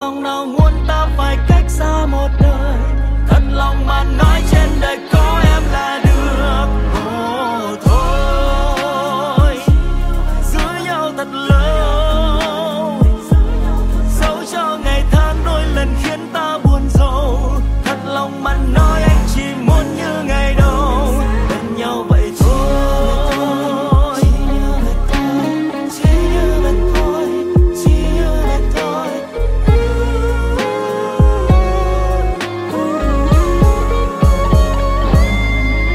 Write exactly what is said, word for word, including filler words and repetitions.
lòng nào muốn ta phải cách xa một đời. Thật lòng mà nói trên đời có